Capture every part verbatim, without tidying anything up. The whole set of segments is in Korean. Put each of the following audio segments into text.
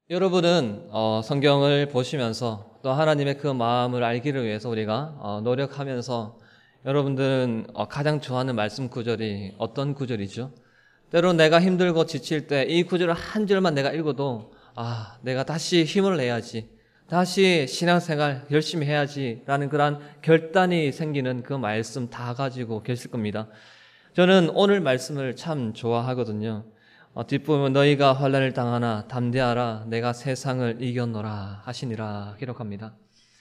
여러분은 어, 성경을 보시면서 또 하나님의 그 마음을 알기를 위해서 우리가 어, 노력하면서 여러분들은 어, 가장 좋아하는 말씀 구절이 어떤 구절이죠? 때로 내가 힘들고 지칠 때 이 구절을 한 절만 내가 읽어도 아, 내가 다시 힘을 내야지, 다시 신앙생활 열심히 해야지 라는 그런 결단이 생기는 그 말씀 다 가지고 계실 겁니다. 저는 오늘 말씀을 참 좋아하거든요. 어, 뒷부분 너희가 환난을 당하나 담대하라 내가 세상을 이겼노라 하시니라 기록합니다.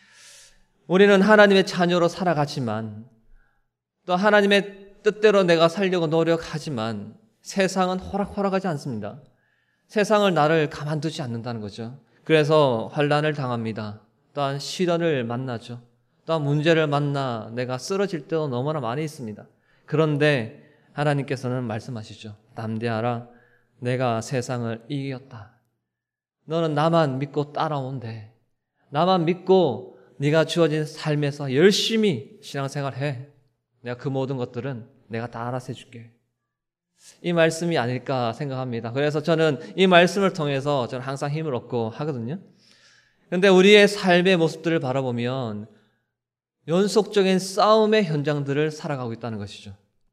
우리는 하나님의 자녀로 살아가지만 또 하나님의 뜻대로 내가 살려고 노력하지만 세상은 호락호락하지 않습니다. 세상을 나를 가만두지 않는다는 거죠. 그래서 환난을 당합니다. 또한 시련을 만나죠. 또한 문제를 만나 내가 쓰러질 때도 너무나 많이 있습니다. 그런데 하나님께서는 말씀하시죠. 담대하라 내가 세상을 이겼다. 너는 나만 믿고 따라온대. 나만 믿고 네가 주어진 삶에서 열심히 신앙생활해. 내가 그 모든 것들은 내가 다 알아서 해줄게. 이 말씀이 아닐까 생각합니다. 그래서 저는 이 말씀을 통해서 저는 항상 힘을 얻고 하거든요. 그런데 우리의 삶의 모습들을 바라보면 연속적인 싸움의 현장들을 살아가고 있다는 것이죠.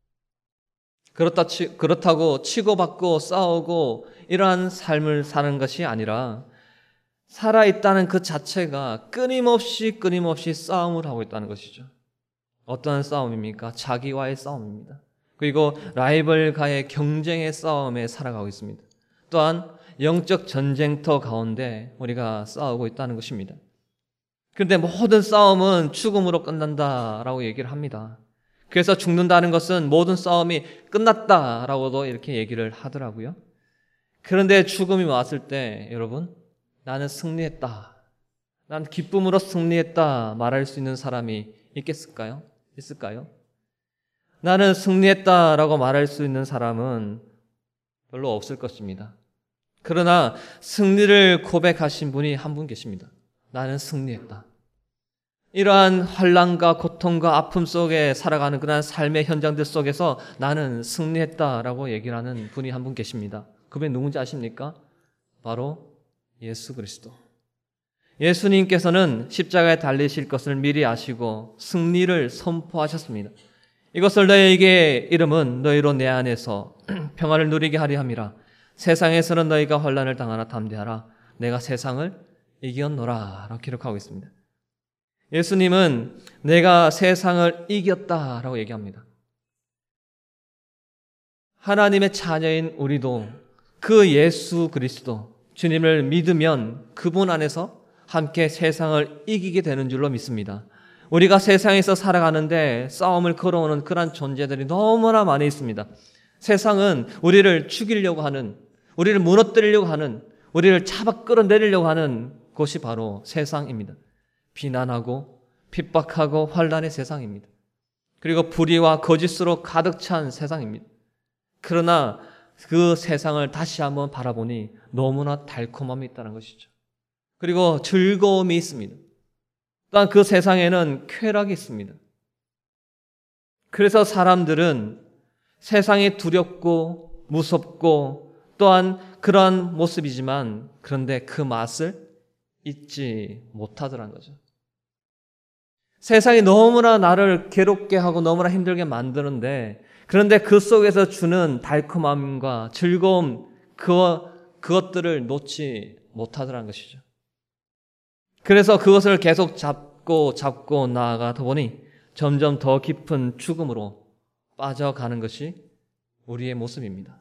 그렇다, 그렇다고 치고받고 싸우고 이러한 삶을 사는 것이 아니라 살아있다는 그 자체가 끊임없이 끊임없이 싸움을 하고 있다는 것이죠. 어떠한 싸움입니까? 자기와의 싸움입니다. 그리고 라이벌과의 경쟁의 싸움에 살아가고 있습니다. 또한 영적 전쟁터 가운데 우리가 싸우고 있다는 것입니다. 그런데 모든 싸움은 죽음으로 끝난다라고 얘기를 합니다. 그래서 죽는다는 것은 모든 싸움이 끝났다라고도 이렇게 얘기를 하더라고요. 그런데 죽음이 왔을 때 여러분, 나는 승리했다, 난 기쁨으로 승리했다 말할 수 있는 사람이 있겠을까요? 있을까요? 나는 승리했다라고 말할 수 있는 사람은 별로 없을 것입니다. 그러나 승리를 고백하신 분이 한 분 계십니다. 나는 승리했다. 이러한 환난과 고통과 아픔 속에 살아가는 그런 삶의 현장들 속에서 나는 승리했다라고 얘기를 하는 분이 한 분 계십니다. 그분이 누군지 아십니까? 바로 예수 그리스도. 예수님께서는 십자가에 달리실 것을 미리 아시고 승리를 선포하셨습니다. 이것을 너희에게 이름은 너희로 내 안에서 평안을 누리게 하려 함이라. 세상에서는 너희가 환난을 당하나 담대하라. 내가 세상을 이겼노라 라고 기록하고 있습니다. 예수님은 내가 세상을 이겼다라고 얘기합니다. 하나님의 자녀인 우리도 그 예수 그리스도 주님을 믿으면 그분 안에서 함께 세상을 이기게 되는 줄로 믿습니다. 우리가 세상에서 살아가는데 싸움을 걸어오는 그런 존재들이 너무나 많이 있습니다. 세상은 우리를 죽이려고 하는, 우리를 무너뜨리려고 하는, 우리를 잡아 끌어내리려고 하는 곳이 바로 세상입니다. 비난하고 핍박하고 환난의 세상입니다. 그리고 불의와 거짓으로 가득 찬 세상입니다. 그러나 그 세상을 다시 한번 바라보니 너무나 달콤함이 있다는 것이죠. 그리고 즐거움이 있습니다. 또한 그 세상에는 쾌락이 있습니다. 그래서 사람들은 세상이 두렵고 무섭고 또한 그러한 모습이지만 그런데 그 맛을 잊지 못하더라는 거죠. 세상이 너무나 나를 괴롭게 하고 너무나 힘들게 만드는데 그런데 그 속에서 주는 달콤함과 즐거움 그거, 그것들을 놓지 못하더라는 것이죠. 그래서 그것을 계속 잡고 잡고 나아가다 보니 점점 더 깊은 죽음으로 빠져가는 것이 우리의 모습입니다.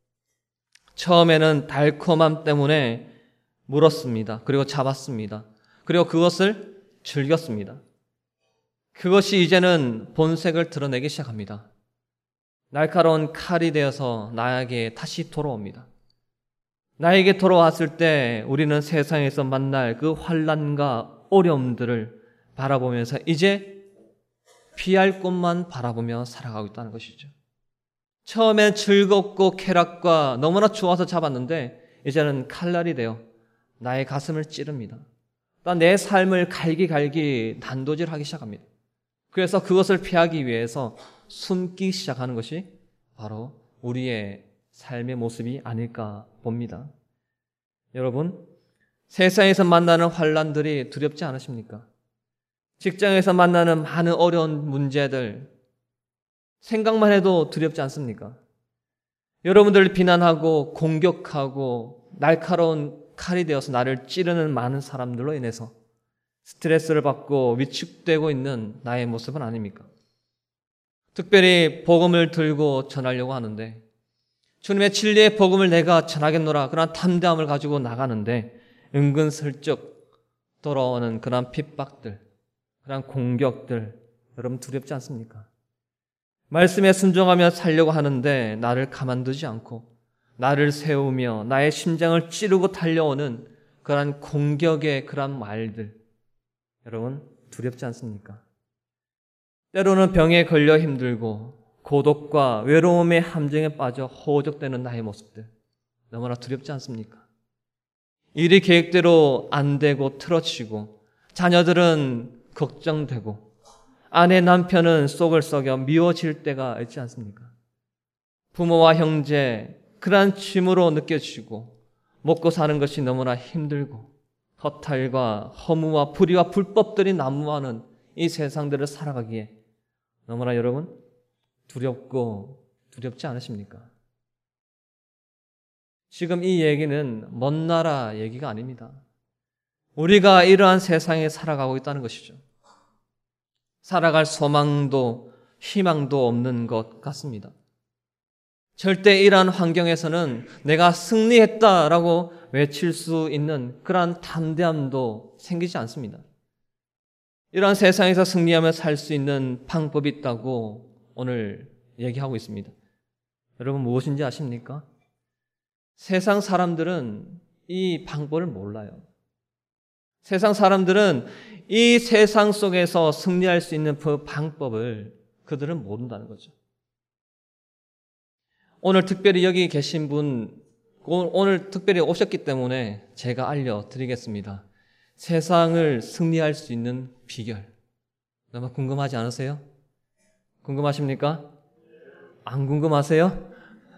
처음에는 달콤함 때문에 물었습니다. 그리고 잡았습니다. 그리고 그것을 즐겼습니다. 그것이 이제는 본색을 드러내기 시작합니다. 날카로운 칼이 되어서 나에게 다시 돌아옵니다. 나에게 돌아왔을 때 우리는 세상에서 만날 그 환난과 어려움들을 바라보면서 이제 피할 곳만 바라보며 살아가고 있다는 것이죠. 처음엔 즐겁고 쾌락과 너무나 좋아서 잡았는데 이제는 칼날이 되어 나의 가슴을 찌릅니다. 또 내 삶을 갈기갈기 단도질하기 시작합니다. 그래서 그것을 피하기 위해서 숨기 시작하는 것이 바로 우리의 삶의 모습이 아닐까 봅니다. 여러분, 세상에서 만나는 환난들이 두렵지 않으십니까? 직장에서 만나는 많은 어려운 문제들 생각만 해도 두렵지 않습니까? 여러분들을 비난하고 공격하고 날카로운 칼이 되어서 나를 찌르는 많은 사람들로 인해서 스트레스를 받고 위축되고 있는 나의 모습은 아닙니까? 특별히 복음을 들고 전하려고 하는데 주님의 진리의 복음을 내가 전하겠노라 그런 담대함을 가지고 나가는데 은근슬쩍 돌아오는 그런 핍박들, 그런 공격들 여러분 두렵지 않습니까? 말씀에 순종하며 살려고 하는데 나를 가만두지 않고 나를 세우며 나의 심장을 찌르고 달려오는 그런 공격의 그런 말들 여러분 두렵지 않습니까? 때로는 병에 걸려 힘들고 고독과 외로움의 함정에 빠져 허우적대는 나의 모습들 너무나 두렵지 않습니까? 일이 계획대로 안 되고 틀어지고 자녀들은 걱정되고 아내 남편은 속을 썩여 미워질 때가 있지 않습니까? 부모와 형제 그러한 짐으로 느껴지고 먹고 사는 것이 너무나 힘들고 허탈과 허무와 불의와 불법들이 난무하는 이 세상들을 살아가기에 너무나 여러분 두렵고 두렵지 않으십니까? 지금 이 얘기는 먼 나라 얘기가 아닙니다. 우리가 이러한 세상에 살아가고 있다는 것이죠. 살아갈 소망도 희망도 없는 것 같습니다. 절대 이러한 환경에서는 내가 승리했다라고 외칠 수 있는 그러한 담대함도 생기지 않습니다. 이러한 세상에서 승리하며 살 수 있는 방법이 있다고 오늘 얘기하고 있습니다. 여러분 무엇인지 아십니까? 세상 사람들은 이 방법을 몰라요. 세상 사람들은 이 세상 속에서 승리할 수 있는 그 방법을 그들은 모른다는 거죠. 오늘 특별히 여기 계신 분, 오늘 특별히 오셨기 때문에 제가 알려드리겠습니다. 세상을 승리할 수 있는 비결. 너무 궁금하지 않으세요? 궁금하십니까? 안 궁금하세요?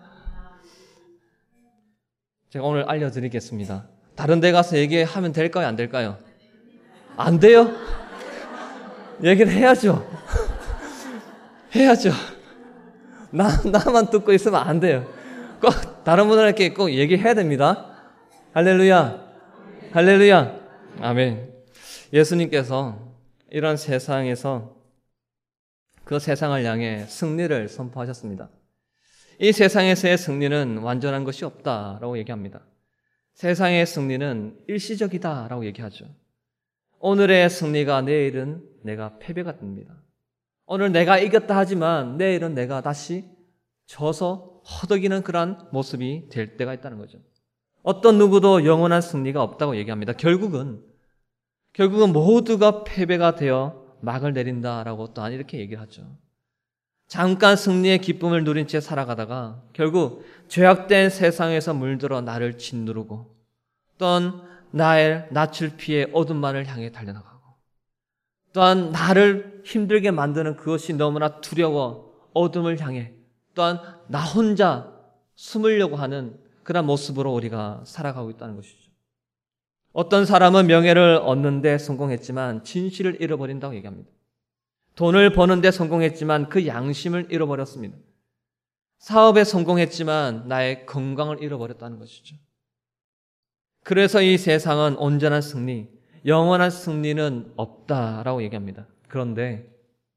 제가 오늘 알려드리겠습니다. 다른 데 가서 얘기하면 될까요? 안 될까요? 안 돼요? 얘기를 해야죠. 해야죠. 나, 나만 듣고 있으면 안 돼요. 꼭 다른 분들에게 꼭 얘기해야 됩니다. 할렐루야. 할렐루야. 아멘. 예수님께서 이런 세상에서 그 세상을 향해 승리를 선포하셨습니다. 이 세상에서의 승리는 완전한 것이 없다라고 얘기합니다. 세상의 승리는 일시적이다라고 얘기하죠. 오늘의 승리가 내일은 내가 패배가 됩니다. 오늘 내가 이겼다 하지만 내일은 내가 다시 져서 허덕이는 그러한 모습이 될 때가 있다는 거죠. 어떤 누구도 영원한 승리가 없다고 얘기합니다. 결국은 결국은 모두가 패배가 되어 막을 내린다라고 또한 이렇게 얘기를 하죠. 잠깐 승리의 기쁨을 누린 채 살아가다가 결국 죄악된 세상에서 물들어 나를 짓누르고 또한 나의 낯을 피해 어둠만을 향해 달려나가고 또한 나를 힘들게 만드는 그것이 너무나 두려워 어둠을 향해 또한 나 혼자 숨으려고 하는 그런 모습으로 우리가 살아가고 있다는 것이죠. 어떤 사람은 명예를 얻는데 성공했지만 진실을 잃어버린다고 얘기합니다. 돈을 버는데 성공했지만 그 양심을 잃어버렸습니다. 사업에 성공했지만 나의 건강을 잃어버렸다는 것이죠. 그래서 이 세상은 온전한 승리, 영원한 승리는 없다라고 얘기합니다. 그런데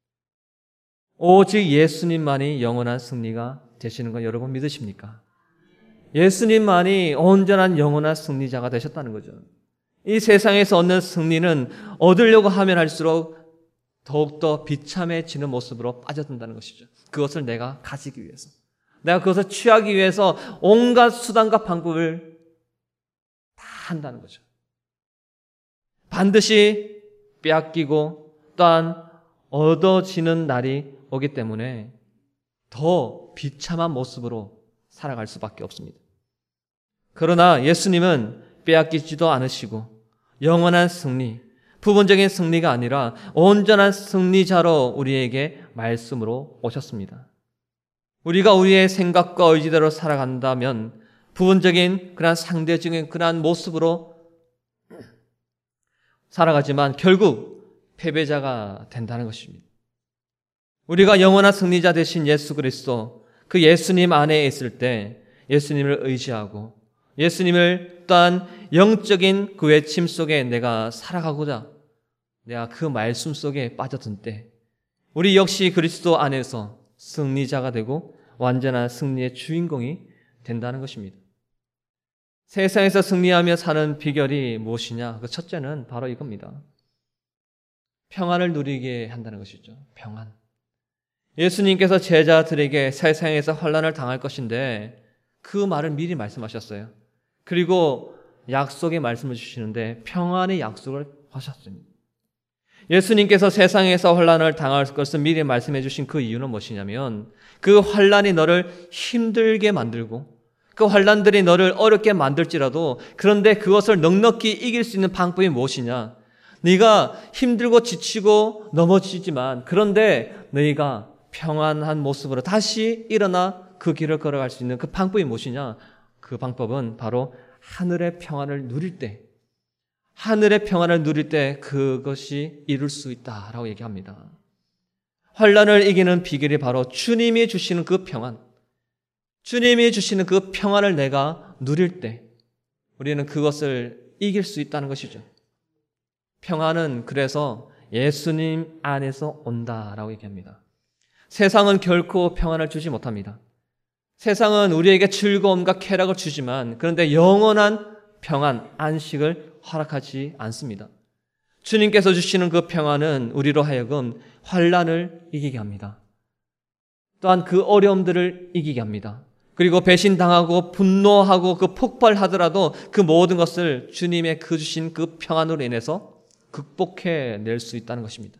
오직 예수님만이 영원한 승리가 되시는 건 여러분 믿으십니까? 예수님만이 온전한 영원한 승리자가 되셨다는 거죠. 이 세상에서 얻는 승리는 얻으려고 하면 할수록 더욱더 비참해지는 모습으로 빠져든다는 것이죠. 그것을 내가 가지기 위해서. 내가 그것을 취하기 위해서 온갖 수단과 방법을 다 한다는 거죠. 반드시 빼앗기고 또한 얻어지는 날이 오기 때문에 더 비참한 모습으로 살아갈 수밖에 없습니다. 그러나 예수님은 빼앗기지도 않으시고 영원한 승리, 부분적인 승리가 아니라 온전한 승리자로 우리에게 말씀으로 오셨습니다. 우리가 우리의 생각과 의지대로 살아간다면 부분적인 그러한 상대적인 그러한 모습으로 살아가지만 결국 패배자가 된다는 것입니다. 우리가 영원한 승리자 되신 예수 그리스도, 그 예수님 안에 있을 때 예수님을 의지하고 예수님을 또한 영적인 그 외침 속에 내가 살아가고자 내가 그 말씀 속에 빠져든 때 우리 역시 그리스도 안에서 승리자가 되고 완전한 승리의 주인공이 된다는 것입니다. 세상에서 승리하며 사는 비결이 무엇이냐? 그 첫째는 바로 이겁니다. 평안을 누리게 한다는 것이죠. 평안. 예수님께서 제자들에게 세상에서 환난을 당할 것인데 그 말을 미리 말씀하셨어요. 그리고 약속의 말씀을 주시는데 평안의 약속을 하셨습니다. 예수님께서 세상에서 환난을 당할 것을 미리 말씀해 주신 그 이유는 무엇이냐면 그 환난이 너를 힘들게 만들고 그 환난들이 너를 어렵게 만들지라도 그런데 그것을 넉넉히 이길 수 있는 방법이 무엇이냐? 네가 힘들고 지치고 넘어지지만 그런데 너희가 평안한 모습으로 다시 일어나 그 길을 걸어갈 수 있는 그 방법이 무엇이냐? 그 방법은 바로 하늘의 평안을 누릴 때, 하늘의 평안을 누릴 때 그것이 이룰 수 있다라고 얘기합니다. 환난을 이기는 비결이 바로 주님이 주시는 그 평안, 주님이 주시는 그 평안을 내가 누릴 때 우리는 그것을 이길 수 있다는 것이죠. 평안은 그래서 예수님 안에서 온다라고 얘기합니다. 세상은 결코 평안을 주지 못합니다. 세상은 우리에게 즐거움과 쾌락을 주지만 그런데 영원한 평안, 안식을 허락하지 않습니다. 주님께서 주시는 그 평안은 우리로 하여금 환난을 이기게 합니다. 또한 그 어려움들을 이기게 합니다. 그리고 배신당하고 분노하고 그 폭발하더라도 그 모든 것을 주님의 그 주신 그 평안으로 인해서 극복해낼 수 있다는 것입니다.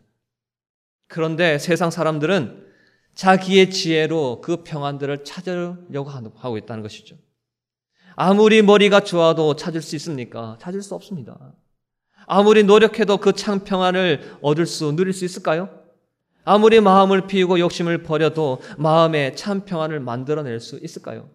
그런데 세상 사람들은 자기의 지혜로 그 평안들을 찾으려고 하고 있다는 것이죠. 아무리 머리가 좋아도 찾을 수 있습니까? 찾을 수 없습니다. 아무리 노력해도 그 참 평안을 얻을 수, 누릴 수 있을까요? 아무리 마음을 피우고 욕심을 버려도 마음에 참 평안을 만들어낼 수 있을까요?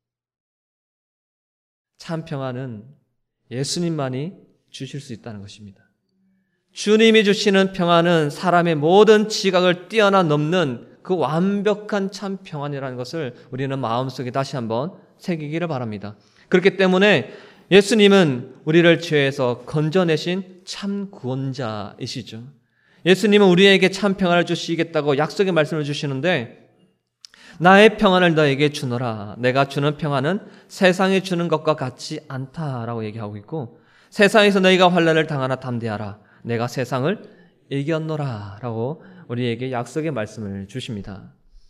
참 평안은 예수님만이 주실 수 있다는 것입니다. 주님이 주시는 평안은 사람의 모든 지각을 뛰어넘는 그 완벽한 참 평안이라는 것을 우리는 마음속에 다시 한번 새기기를 바랍니다. 그렇기 때문에 예수님은 우리를 죄에서 건져내신 참 구원자이시죠. 예수님은 우리에게 참 평안을 주시겠다고 약속의 말씀을 주시는데 나의 평안을 너에게 주노라. 내가 주는 평안은 세상이 주는 것과 같지 않다라고 얘기하고 있고 세상에서 너희가 환난을 당하나 담대하라. 내가 세상을 이겼노라 라고 우리에게 약속의 말씀을 주십니다.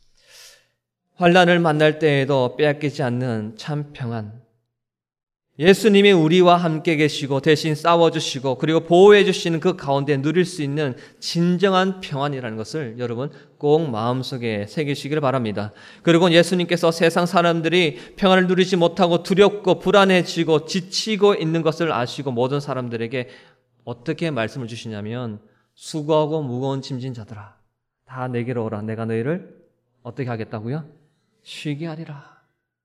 환난을 만날 때에도 빼앗기지 않는 참 평안. 예수님이 우리와 함께 계시고 대신 싸워주시고 그리고 보호해 주시는 그 가운데 누릴 수 있는 진정한 평안이라는 것을 여러분 꼭 마음속에 새기시기를 바랍니다. 그리고 예수님께서 세상 사람들이 평안을 누리지 못하고 두렵고 불안해지고 지치고 있는 것을 아시고 모든 사람들에게 어떻게 말씀을 주시냐면 수고하고 무거운 짐진 자들아 다 내게로 오라. 내가 너희를 어떻게 하겠다고요? 쉬게 하리라.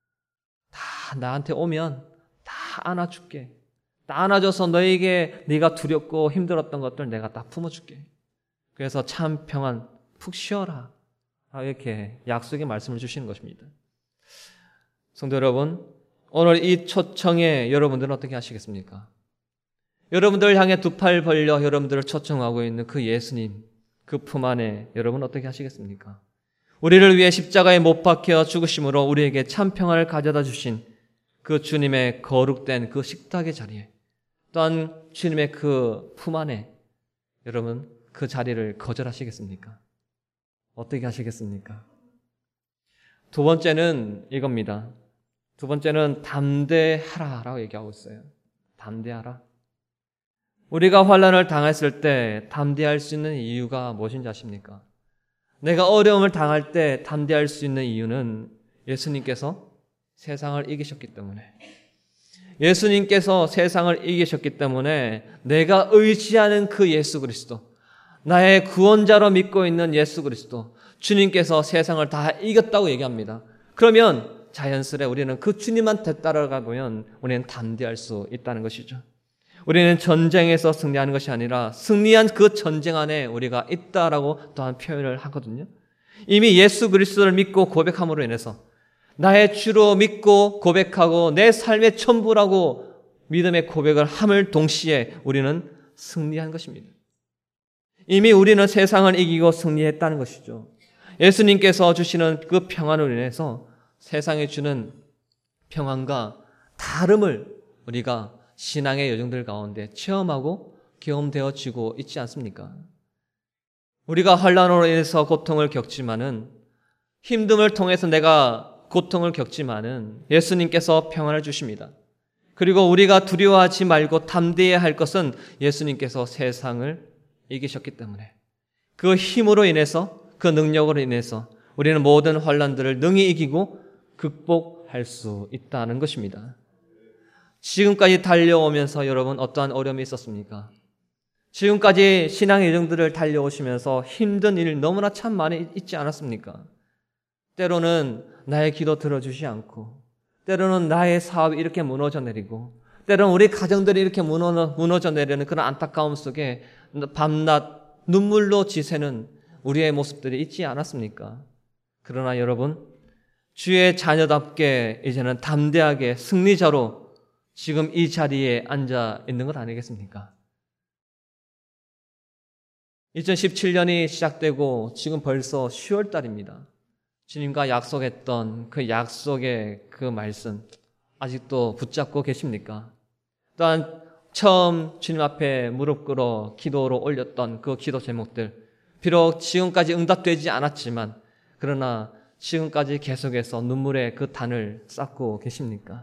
다 나한테 오면 다 안아줄게. 다 안아줘서 너에게 네가 두렵고 힘들었던 것들 내가 다 품어줄게. 그래서 참 평안 푹 쉬어라. 이렇게 약속의 말씀을 주시는 것입니다. 성도 여러분, 오늘 이 초청에 여러분들은 어떻게 하시겠습니까? 여러분들 향해 두 팔 벌려 여러분들을 초청하고 있는 그 예수님, 그 품 안에 여러분 어떻게 하시겠습니까? 우리를 위해 십자가에 못 박혀 죽으심으로 우리에게 참 평안을 가져다 주신 그 주님의 거룩된 그 식탁의 자리에 또한 주님의 그 품 안에 여러분 그 자리를 거절하시겠습니까? 어떻게 하시겠습니까? 두 번째는 이겁니다. 두 번째는 담대하라라고 얘기하고 있어요. 담대하라. 우리가 환난을 당했을 때 담대할 수 있는 이유가 무엇인지 아십니까? 내가 어려움을 당할 때 담대할 수 있는 이유는 예수님께서 세상을 이기셨기 때문에 예수님께서 세상을 이기셨기 때문에 내가 의지하는 그 예수 그리스도 나의 구원자로 믿고 있는 예수 그리스도 주님께서 세상을 다 이겼다고 얘기합니다. 그러면 자연스레 우리는 그 주님한테 따라가보면 우리는 담대할 수 있다는 것이죠. 우리는 전쟁에서 승리하는 것이 아니라 승리한 그 전쟁 안에 우리가 있다라고 또한 표현을 하거든요. 이미 예수 그리스도를 믿고 고백함으로 인해서 나의 주로 믿고 고백하고 내 삶의 전부라고 믿음의 고백을 함을 동시에 우리는 승리한 것입니다. 이미 우리는 세상을 이기고 승리했다는 것이죠. 예수님께서 주시는 그 평안으로 인해서 세상에 주는 평안과 다름을 우리가 신앙의 여정들 가운데 체험하고 경험되어지고 있지 않습니까? 우리가 환난으로 인해서 고통을 겪지만은 힘듦을 통해서 내가 고통을 겪지만은 예수님께서 평안을 주십니다. 그리고 우리가 두려워하지 말고 담대해야 할 것은 예수님께서 세상을 이기셨기 때문에 그 힘으로 인해서 그 능력으로 인해서 우리는 모든 환난들을 능히 이기고 극복할 수 있다는 것입니다. 지금까지 달려오면서 여러분 어떠한 어려움이 있었습니까? 지금까지 신앙의 여정들을 달려오시면서 힘든 일 너무나 참 많이 있지 않았습니까? 때로는 나의 기도 들어주지 않고 때로는 나의 사업이 이렇게 무너져 내리고 때로는 우리 가정들이 이렇게 무너져 내리는 그런 안타까움 속에 밤낮 눈물로 지새는 우리의 모습들이 있지 않았습니까? 그러나 여러분 주의 자녀답게 이제는 담대하게 승리자로 지금 이 자리에 앉아 있는 것 아니겠습니까? 이천십칠 년이 시작되고 지금 벌써 시월 달입니다. 주님과 약속했던 그 약속의 그 말씀 아직도 붙잡고 계십니까? 또한 처음 주님 앞에 무릎 꿇어 기도로 올렸던 그 기도 제목들 비록 지금까지 응답되지 않았지만 그러나 지금까지 계속해서 눈물의 그 단을 쌓고 계십니까?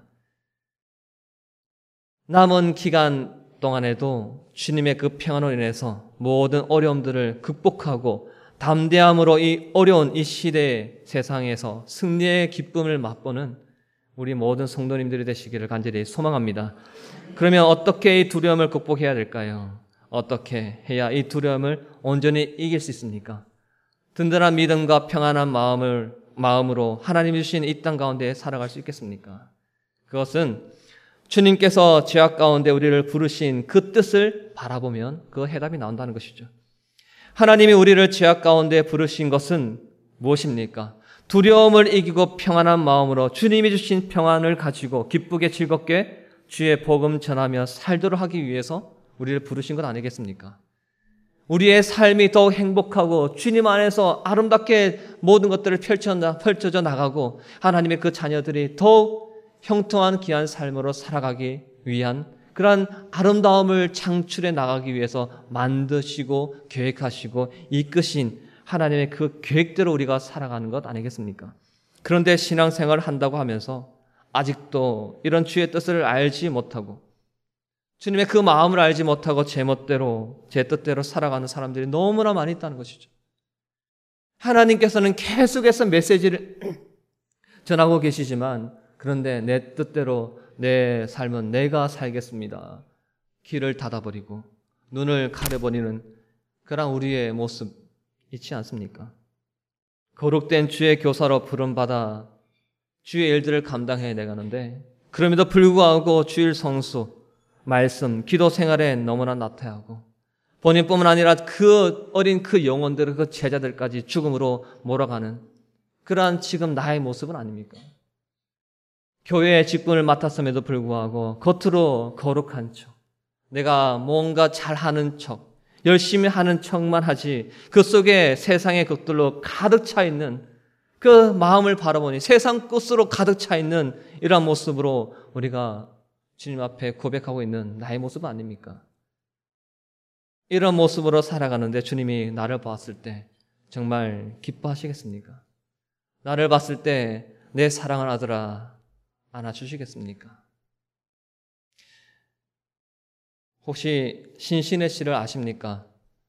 남은 기간 동안에도 주님의 그 평안으로 인해서 모든 어려움들을 극복하고 담대함으로 이 어려운 이 시대의 세상에서 승리의 기쁨을 맛보는 우리 모든 성도님들이 되시기를 간절히 소망합니다. 그러면 어떻게 이 두려움을 극복해야 될까요? 어떻게 해야 이 두려움을 온전히 이길 수 있습니까? 든든한 믿음과 평안한 마음을, 마음으로 하나님이 주신 이 땅 가운데 살아갈 수 있겠습니까? 그것은 주님께서 죄악 가운데 우리를 부르신 그 뜻을 바라보면 그 해답이 나온다는 것이죠. 하나님이 우리를 죄악 가운데 부르신 것은 무엇입니까? 두려움을 이기고 평안한 마음으로 주님이 주신 평안을 가지고 기쁘게 즐겁게 주의 복음 전하며 살도록 하기 위해서 우리를 부르신 것 아니겠습니까? 우리의 삶이 더욱 행복하고 주님 안에서 아름답게 모든 것들을 펼쳐져 나가고 하나님의 그 자녀들이 더욱 형통한 귀한 삶으로 살아가기 위한 그러한 아름다움을 창출해 나가기 위해서 만드시고 계획하시고 이끄신 하나님의 그 계획대로 우리가 살아가는 것 아니겠습니까? 그런데 신앙생활을 한다고 하면서 아직도 이런 주의 뜻을 알지 못하고 주님의 그 마음을 알지 못하고 제 멋대로 제 뜻대로 살아가는 사람들이 너무나 많이 있다는 것이죠. 하나님께서는 계속해서 메시지를 전하고 계시지만 그런데 내 뜻대로 내 삶은 내가 살겠습니다. 길을 닫아버리고 눈을 가려버리는 그런 우리의 모습 있지 않습니까? 거룩된 주의 교사로 부름받아 주의 일들을 감당해 내가는데 그럼에도 불구하고 주일 성수, 말씀, 기도 생활에 너무나 나태하고 본인뿐만 아니라 그 어린 그 영혼들, 그 제자들까지 죽음으로 몰아가는 그러한 지금 나의 모습은 아닙니까? 교회의 직분을 맡았음에도 불구하고 겉으로 거룩한 척, 내가 뭔가 잘하는 척, 열심히 하는 척만 하지 그 속에 세상의 것들로 가득 차 있는 그 마음을 바라보니 세상 것으로 가득 차 있는 이러한 모습으로 우리가 주님 앞에 고백하고 있는 나의 모습 아닙니까? 이런 모습으로 살아가는데 주님이 나를 봤을 때 정말 기뻐하시겠습니까? 나를 봤을 때 내 사랑하는 아들아 안아주시겠습니까? 혹시 신신혜 씨를 아십니까?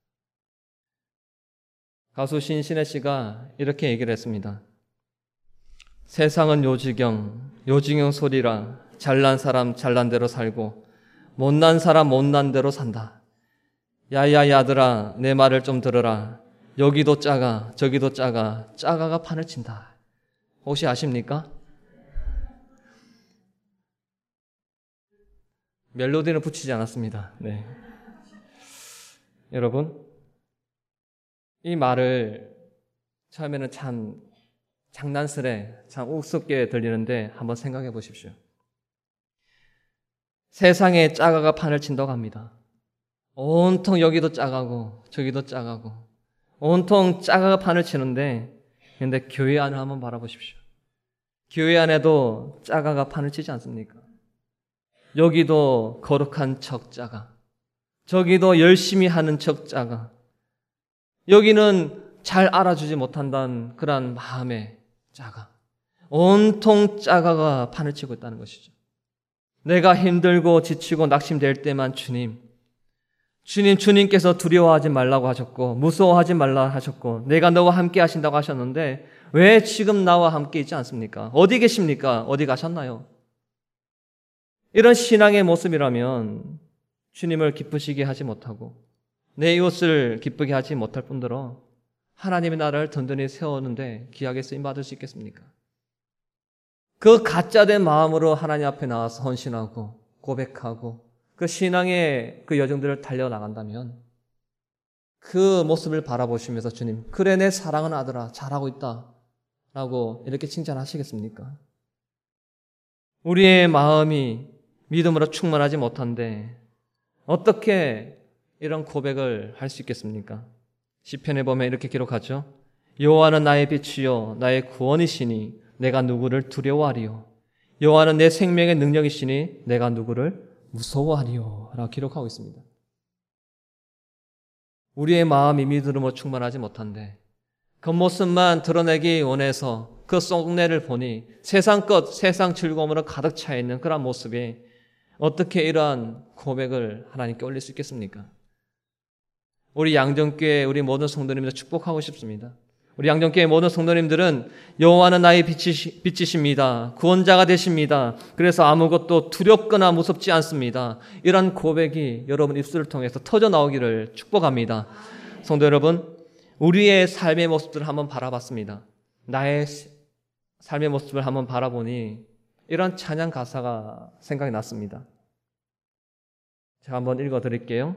가수 신신혜 씨가 이렇게 얘기를 했습니다. 세상은 요지경, 요지경 소리라 잘난 사람 잘난 대로 살고 못난 사람 못난 대로 산다. 야야 야들아 내 말을 좀 들어라. 여기도 작아 저기도 작아 작아가 판을 친다. 혹시 아십니까? 멜로디는 붙이지 않았습니다. 네. 여러분, 이 말을 처음에는 참 장난스레, 참 우습게 들리는데 한번 생각해 보십시오. 세상에 짜가가 판을 친다고 합니다. 온통 여기도 짜가고 저기도 짜가고 온통 짜가가 판을 치는데, 그런데 교회 안을 한번 바라보십시오. 교회 안에도 짜가가 판을 치지 않습니까? 여기도 거룩한 척 짜가, 저기도 열심히 하는 척 짜가, 여기는 잘 알아주지 못한다는 그런 마음의 짜가, 온통 짜가가 판을 치고 있다는 것이죠. 내가 힘들고 지치고 낙심될 때만 주님, 주님, 주님께서 두려워하지 말라고 하셨고 무서워하지 말라 하셨고 내가 너와 함께 하신다고 하셨는데 왜 지금 나와 함께 있지 않습니까? 어디 계십니까? 어디 가셨나요? 이런 신앙의 모습이라면 주님을 기쁘시게 하지 못하고 내 이웃을 기쁘게 하지 못할 뿐더러 하나님의 나라를 든든히 세우는데 귀하게 쓰임받을 수 있겠습니까? 그 가짜된 마음으로 하나님 앞에 나와서 헌신하고 고백하고 그 신앙의 그 여정들을 달려나간다면 그 모습을 바라보시면서 주님, 그래 내 사랑하는 아들아 잘하고 있다 라고 이렇게 칭찬하시겠습니까? 우리의 마음이 믿음으로 충만하지 못한데 어떻게 이런 고백을 할 수 있겠습니까? 시편에 보면 이렇게 기록하죠. 여호와는 나의 빛이요 나의 구원이시니 내가 누구를 두려워하리요. 여호와는 내 생명의 능력이시니 내가 누구를 무서워하리요 라고 기록하고 있습니다. 우리의 마음이 믿음으로 충만하지 못한데 겉모습만 드러내기 원해서 그 속내를 보니 세상 것, 세상 즐거움으로 가득 차 있는 그런 모습이 어떻게 이러한 고백을 하나님께 올릴 수 있겠습니까? 우리 양정교회 우리 모든 성도님들 축복하고 싶습니다. 우리 양정교회 모든 성도님들은 여호와는 나의 빛이시, 빛이십니다. 구원자가 되십니다. 그래서 아무것도 두렵거나 무섭지 않습니다. 이런 고백이 여러분 입술을 통해서 터져 나오기를 축복합니다. 성도 여러분, 우리의 삶의 모습들을 한번 바라봤습니다. 나의 삶의 모습을 한번 바라보니 이런 찬양 가사가 생각이 났습니다. 제가 한번 읽어드릴게요.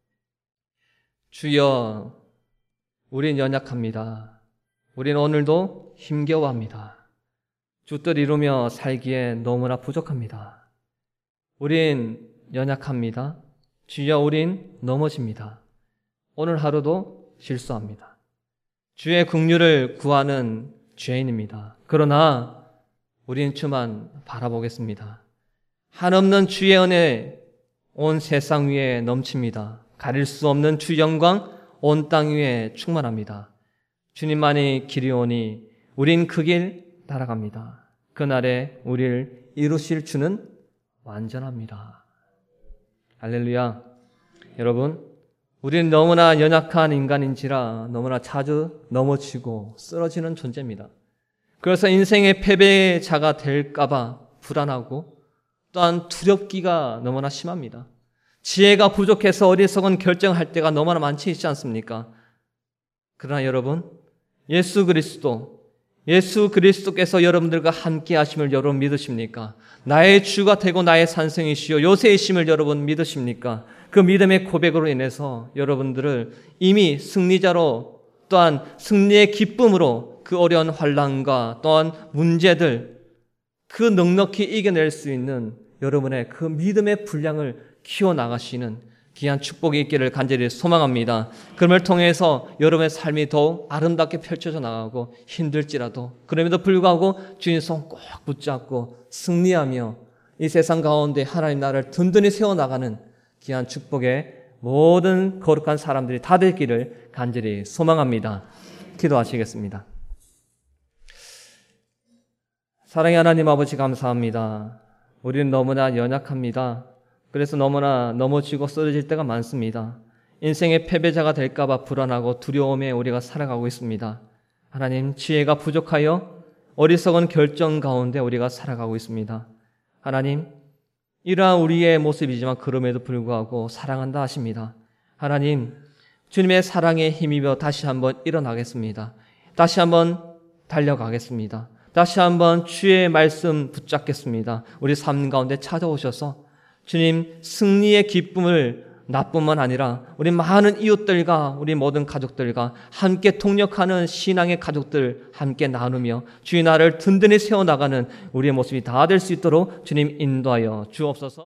주여, 우린 연약합니다. 우린 오늘도 힘겨워합니다. 주 뜻 이루며 살기에 너무나 부족합니다. 우린 연약합니다. 주여, 우린 넘어집니다. 오늘 하루도 실수합니다. 주의 긍휼을 구하는 죄인입니다. 그러나 우린 주만 바라보겠습니다. 한없는 주의 은혜 온 세상 위에 넘칩니다. 가릴 수 없는 주 영광 온 땅 위에 충만합니다. 주님만이 길이 오니 우린 그 길 따라갑니다. 그날에 우리를 이루실 주는 완전합니다. 할렐루야. 여러분, 우리는 너무나 연약한 인간인지라 너무나 자주 넘어지고 쓰러지는 존재입니다. 그래서 인생의 패배자가 될까봐 불안하고 또한 두렵기가 너무나 심합니다. 지혜가 부족해서 어리석은 결정할 때가 너무나 많지 있지 않습니까? 그러나 여러분, 예수 그리스도, 예수 그리스도께서 여러분들과 함께 하심을 여러분 믿으십니까? 나의 주가 되고 나의 산성이시요 요새이심을 여러분 믿으십니까? 그 믿음의 고백으로 인해서 여러분들을 이미 승리자로 또한 승리의 기쁨으로 그 어려운 환난과 또한 문제들 그 넉넉히 이겨낼 수 있는 여러분의 그 믿음의 분량을 키워나가시는 귀한 축복이 있기를 간절히 소망합니다. 그럼을 통해서 여러분의 삶이 더욱 아름답게 펼쳐져 나가고 힘들지라도 그럼에도 불구하고 주님 손 꼭 붙잡고 승리하며 이 세상 가운데 하나님 나라를 든든히 세워나가는 귀한 축복의 모든 거룩한 사람들이 다 되기를 간절히 소망합니다. 기도하시겠습니다. 사랑의 하나님 아버지 감사합니다. 우리는 너무나 연약합니다. 그래서 너무나 넘어지고 쓰러질 때가 많습니다. 인생의 패배자가 될까봐 불안하고 두려움에 우리가 살아가고 있습니다. 하나님, 지혜가 부족하여 어리석은 결정 가운데 우리가 살아가고 있습니다. 하나님, 이러한 우리의 모습이지만 그럼에도 불구하고 사랑한다 하십니다. 하나님, 주님의 사랑에 힘입어 다시 한번 일어나겠습니다. 다시 한번 달려가겠습니다. 다시 한번 주의 말씀 붙잡겠습니다. 우리 삶 가운데 찾아오셔서 주님, 승리의 기쁨을 나뿐만 아니라 우리 많은 이웃들과 우리 모든 가족들과 함께 통역하는 신앙의 가족들 함께 나누며 주의 나라를 든든히 세워나가는 우리의 모습이 다 될 수 있도록 주님 인도하여 주옵소서.